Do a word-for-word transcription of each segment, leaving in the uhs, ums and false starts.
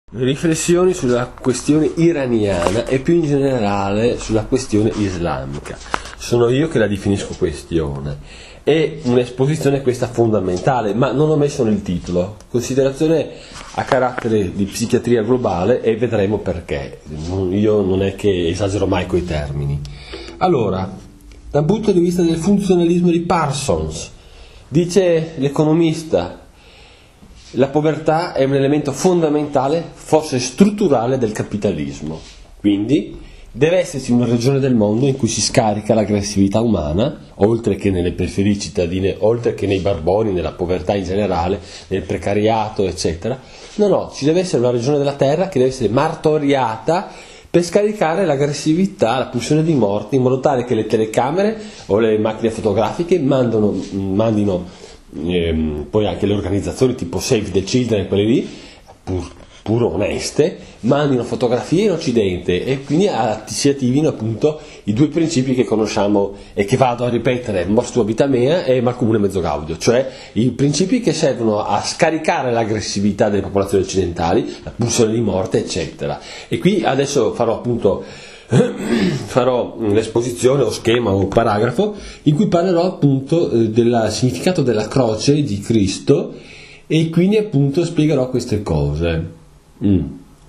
Riflessioni sulla questione iraniana e più in generale sulla questione islamica. Sono io che la definisco questione. È un'esposizione questa fondamentale, ma non ho messo nel titolo. Considerazione a carattere di psichiatria globale e vedremo perché. Io non è che esagero mai coi termini. Allora, dal punto di vista del funzionalismo di Parsons, dice l'economista, la povertà è un elemento fondamentale, forse strutturale, del capitalismo. Quindi deve esserci una regione del mondo in cui si scarica l'aggressività umana, oltre che nelle periferie cittadine, oltre che nei barboni, nella povertà in generale, nel precariato, eccetera. No, no, ci deve essere una regione della terra che deve essere martoriata per scaricare l'aggressività, la pulsione di morte, in modo tale che le telecamere o le macchine fotografiche mandano, mandino Ehm, poi anche le organizzazioni tipo Save the Children, quelle lì pur, pur oneste, mandino fotografie in Occidente e quindi si attivino appunto i due principi che conosciamo e che vado a ripetere: mors tuabita mea e mal comune mezzo gaudio, cioè i principi che servono a scaricare l'aggressività delle popolazioni occidentali, la pulsione di morte, eccetera. E qui adesso farò appunto farò un'esposizione o schema o paragrafo in cui parlerò appunto del significato della croce di Cristo e quindi appunto spiegherò queste cose. Mm.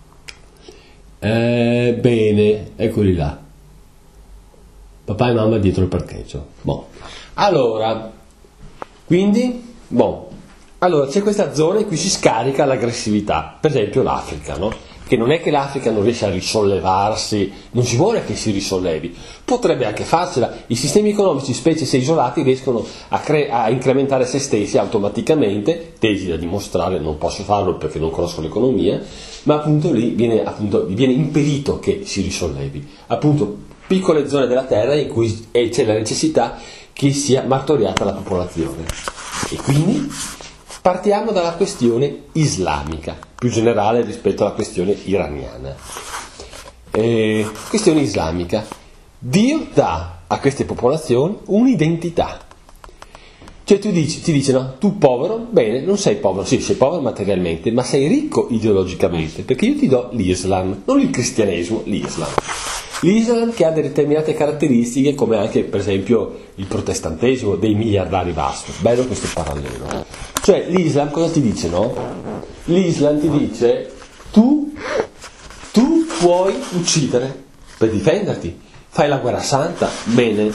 Eh, bene, eccoli là, papà e mamma dietro il parcheggio. Bon. Allora, quindi, bon. allora c'è questa zona in cui si scarica l'aggressività, per esempio l'Africa, no? Che non è che l'Africa non riesce a risollevarsi, non si vuole che si risollevi, potrebbe anche farsela. I sistemi economici, specie se isolati, riescono a, cre- a incrementare se stessi automaticamente, tesi da dimostrare, non posso farlo perché non conosco l'economia, ma appunto lì viene, appunto, viene impedito che si risollevi. Appunto piccole zone della terra in cui c'è la necessità che sia martoriata la popolazione. E quindi partiamo dalla questione islamica, più generale rispetto alla questione iraniana. Eh, questione islamica. Dio dà a queste popolazioni un'identità. Cioè tu dici, ti dice, no, tu povero, bene, non sei povero, sì, sei povero materialmente, ma sei ricco ideologicamente, perché io ti do l'Islam, non il cristianesimo, l'Islam. L'Islam che ha delle determinate caratteristiche, come anche per esempio il protestantesimo dei miliardari vasco. Bello questo parallelo. Cioè l'Islam cosa ti dice, no? L'Islam ti dice tu, tu puoi uccidere per difenderti, fai la guerra santa, bene.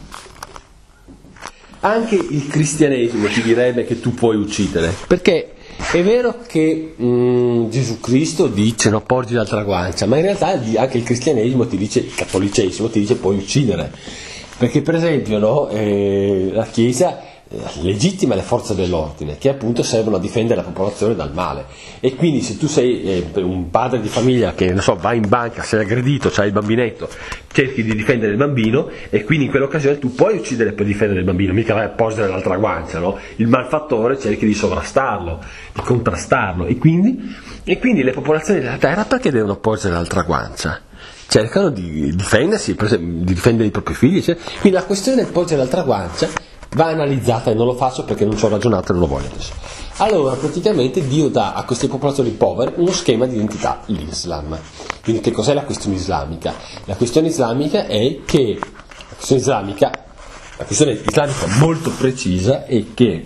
Anche il cristianesimo ti direbbe che tu puoi uccidere, perché è vero che mh, Gesù Cristo dice no, porgi l'altra guancia, ma in realtà anche il cristianesimo ti dice, il cattolicesimo ti dice puoi uccidere, perché per esempio no, eh, la Chiesa legittima le forze dell'ordine che appunto servono a difendere la popolazione dal male, e quindi se tu sei eh, un padre di famiglia che non so va in banca, sei aggredito, c'hai il bambinetto, cerchi di difendere il bambino e quindi in quell'occasione tu puoi uccidere per difendere il bambino, mica vai a porgere l'altra guancia, no? Il malfattore cerchi di sovrastarlo, di contrastarlo, e quindi, e quindi le popolazioni della terra perché devono porgere l'altra guancia? Cercano di difendersi, per esempio, di difendere i propri figli, cioè. Quindi la questione del porgere l'altra guancia va analizzata, e non lo faccio perché non ci ho ragionato e non lo voglio adesso. Allora praticamente Dio dà a queste popolazioni povere uno schema di identità, l'Islam. Quindi che cos'è la questione islamica? La questione islamica è che la questione islamica, la questione islamica molto precisa è che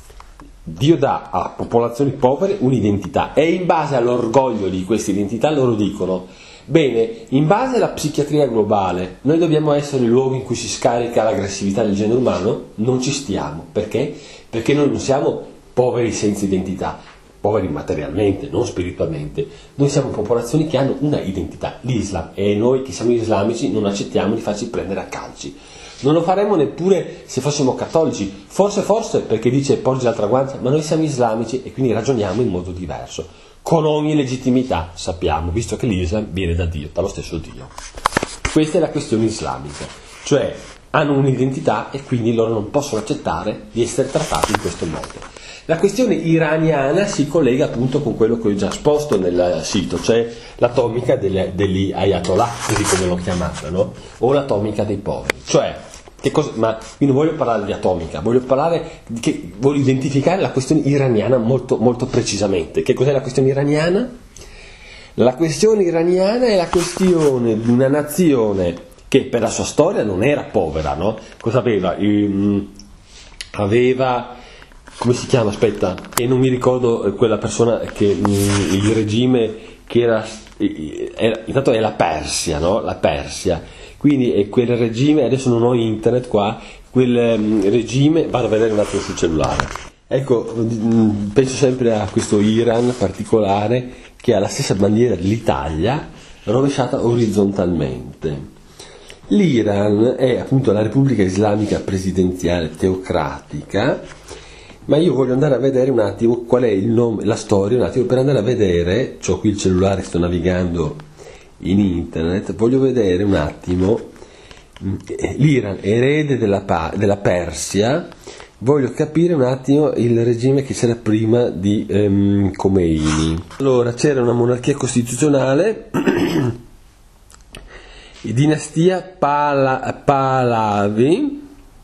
Dio dà a popolazioni povere un'identità e in base all'orgoglio di questa identità loro dicono: bene, in base alla psichiatria globale noi dobbiamo essere il luogo in cui si scarica l'aggressività del genere umano, non ci stiamo. Perché? Perché noi non siamo poveri senza identità, poveri materialmente, non spiritualmente. Noi siamo popolazioni che hanno una identità, l'Islam, e noi che siamo islamici non accettiamo di farci prendere a calci. Non lo faremmo neppure se fossimo cattolici, forse forse perché dice porgi l'altra guancia, ma noi siamo islamici e quindi ragioniamo in modo diverso, con ogni legittimità, sappiamo, visto che l'Islam viene da Dio, dallo stesso Dio. Questa è la questione islamica, cioè hanno un'identità e quindi loro non possono accettare di essere trattati in questo modo. La questione iraniana si collega appunto con quello che ho già esposto nel sito, cioè l'atomica delle, degli ayatollah, così come l'ho chiamata, no? O l'atomica dei poveri, cioè che cosa, ma io non voglio parlare di atomica, voglio parlare di che, voglio identificare la questione iraniana molto, molto precisamente. Che cos'è la questione iraniana? La questione iraniana è la questione di una nazione che per la sua storia non era povera, no? Cosa aveva? Ehm, aveva, come si chiama? Aspetta, e non mi ricordo quella persona che mh, il regime che era, era, intanto è la Persia, no? La Persia, quindi è quel regime, adesso non ho internet qua, quel mh, regime, vado a vedere un attimo sul cellulare. Ecco, mh, penso sempre a questo Iran particolare che ha la stessa bandiera dell'Italia rovesciata orizzontalmente. L'Iran è appunto la Repubblica Islamica Presidenziale Teocratica, ma io voglio andare a vedere un attimo qual è il nome, la storia, un attimo per andare a vedere, ho qui il cellulare, sto navigando in internet, voglio vedere un attimo l'Iran, erede della, della Persia, voglio capire un attimo il regime che c'era prima di um, Khomeini. Allora, c'era una monarchia costituzionale, dinastia Pala, Pahlavi.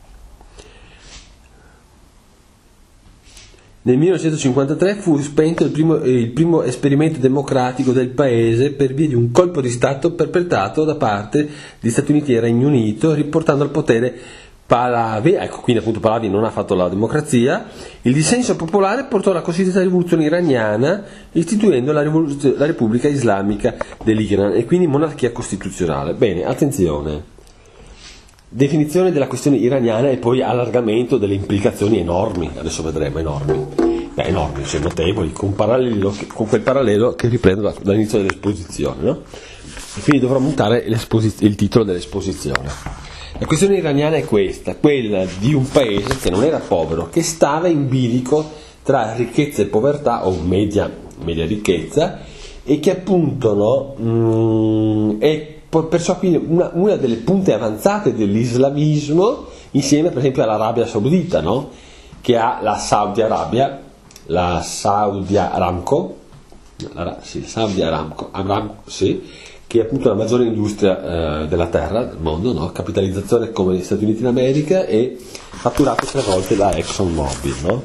Nel millenovecentocinquantatré fu spento il primo, il primo esperimento democratico del paese per via di un colpo di Stato perpetrato da parte di Stati Uniti e Regno Unito, riportando al potere Pahlavi. Ecco, quindi appunto Pahlavi non ha fatto la democrazia. Il dissenso popolare portò alla cosiddetta rivoluzione iraniana, istituendo la, la Repubblica Islamica dell'Iran e quindi monarchia costituzionale. Bene, attenzione. Definizione della questione iraniana e poi allargamento delle implicazioni enormi, adesso vedremo, enormi, beh, enormi, cioè notevoli, con, parallelo, con quel parallelo che riprendo dall'inizio dell'esposizione, no? E quindi dovrò mutare il titolo dell'esposizione. La questione iraniana è questa, quella di un paese che non era povero, che stava in bilico tra ricchezza e povertà, o media, media ricchezza, e che appunto no, mh, è perciò quindi una, una delle punte avanzate dell'islamismo, insieme per esempio all'Arabia Saudita, no? Che ha la Saudi Arabia, la Saudi Aramco, la, sì, Saudi Aramco, Aramco sì, che è appunto la maggiore industria eh, della terra, del mondo, no? Capitalizzazione come negli Stati Uniti d'America e fatturato tre volte da ExxonMobil, no?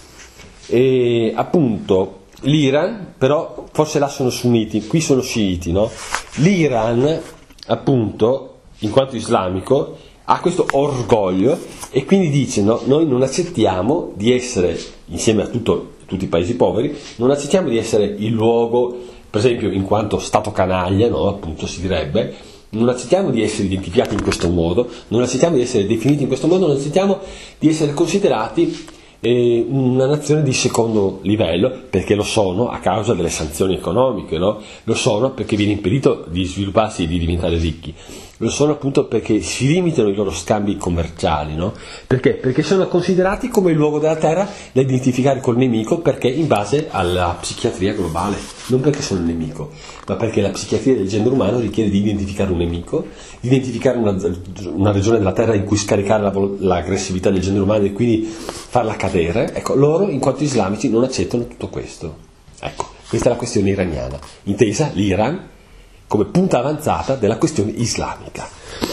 E appunto l'Iran, però forse là sono sunniti, qui sono sciiti, no? L'Iran appunto, in quanto islamico, ha questo orgoglio e quindi dice no, noi non accettiamo di essere, insieme a tutto, tutti i paesi poveri, non accettiamo di essere il luogo, per esempio in quanto stato canaglia, no, appunto si direbbe, non accettiamo di essere identificati in questo modo, non accettiamo di essere definiti in questo modo, non accettiamo di essere considerati eh, una nazione di secondo livello, perché lo sono a causa delle sanzioni economiche, no? Lo sono perché viene impedito di svilupparsi e di diventare ricchi, lo sono appunto perché si limitano i loro scambi commerciali, no? Perché? Perché sono considerati come il luogo della terra da identificare col nemico, perché in base alla psichiatria globale, non perché sono il nemico, ma perché la psichiatria del genere umano richiede di identificare un nemico, di identificare una, una regione della terra in cui scaricare la, l'aggressività del genere umano e quindi farla cadere. Ecco, loro in quanto islamici non accettano tutto questo. Ecco, questa è la questione iraniana, intesa l'Iran come punta avanzata della questione islamica.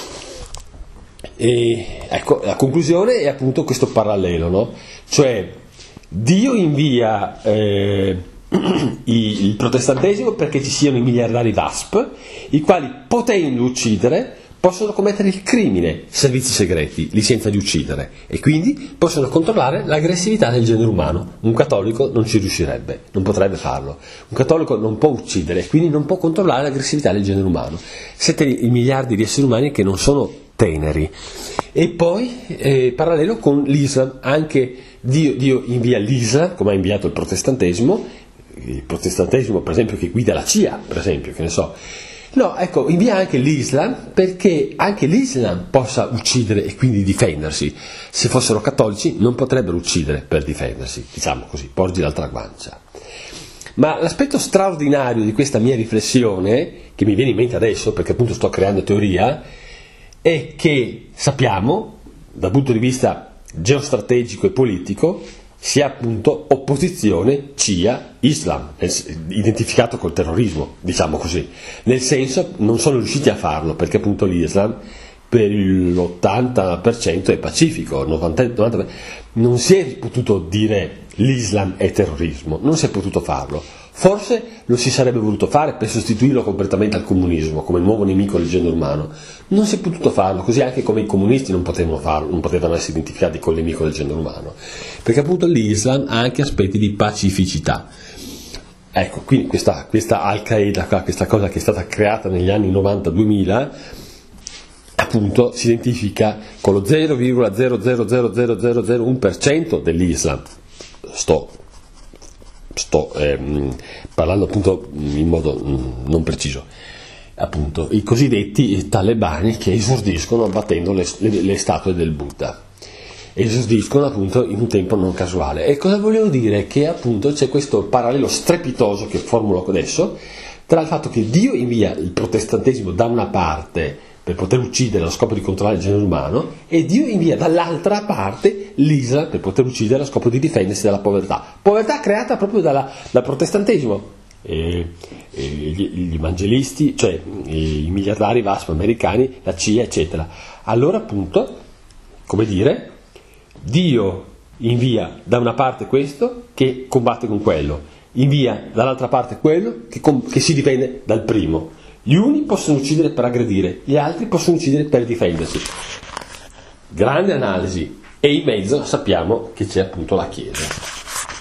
E ecco, la conclusione è appunto questo parallelo, no? Cioè Dio invia eh, il protestantesimo perché ci siano i miliardari V A S P, i quali, potendo uccidere, possono commettere il crimine, servizi segreti, licenza di uccidere, e quindi possono controllare l'aggressività del genere umano. Un cattolico non ci riuscirebbe, non potrebbe farlo. Un cattolico non può uccidere e quindi non può controllare l'aggressività del genere umano. Sette miliardi di esseri umani che non sono teneri. E poi, eh, parallelo con l'Islam, anche Dio, Dio invia l'Islam, come ha inviato il protestantesimo, il protestantesimo per esempio che guida la C I A, per esempio, che ne so. No, ecco, invia anche l'Islam perché anche l'Islam possa uccidere e quindi difendersi. Se fossero cattolici non potrebbero uccidere per difendersi, diciamo così, porgi l'altra guancia. Ma l'aspetto straordinario di questa mia riflessione, che mi viene in mente adesso perché appunto sto creando teoria, è che sappiamo, dal punto di vista geostrategico e politico, si ha appunto opposizione C I A-Islam, identificato col terrorismo, diciamo così. Nel senso, non sono riusciti a farlo, perché appunto l'Islam per l'ottanta per cento è pacifico, novanta per cento, non si è potuto dire l'Islam è terrorismo, non si è potuto farlo. Forse lo si sarebbe voluto fare per sostituirlo completamente al comunismo come nuovo nemico del genere umano. Non si è potuto farlo, così anche come i comunisti non potevano farlo, non potevano essere identificati col nemico del genere umano, perché appunto l'Islam ha anche aspetti di pacificità. Ecco, quindi questa, questa Al-Qaeda, questa cosa che è stata creata negli anni novanta duemila, appunto si identifica con lo zero virgola zero zero zero zero zero zero uno per cento dell'Islam. Sto, sto ehm, parlando appunto in modo mh, non preciso. Appunto, i cosiddetti talebani che esordiscono abbattendo le, le, le statue del Buddha. Esordiscono appunto in un tempo non casuale. E cosa voglio dire? Che appunto c'è questo parallelo strepitoso che formulo adesso tra il fatto che Dio invia il protestantesimo da una parte per poter uccidere allo scopo di controllare il genere umano, e Dio invia dall'altra parte l'Islam per poter uccidere allo scopo di difendersi dalla povertà. Povertà creata proprio dalla, dal protestantesimo. E, e gli, gli evangelisti, cioè i miliardari V A S P americani, la C I A, eccetera. Allora appunto, come dire, Dio invia da una parte questo che combatte con quello, invia dall'altra parte quello che, com- che si difende dal primo. Gli uni possono uccidere per aggredire, gli altri possono uccidere per difendersi. Grande analisi. E in mezzo sappiamo che c'è appunto la Chiesa.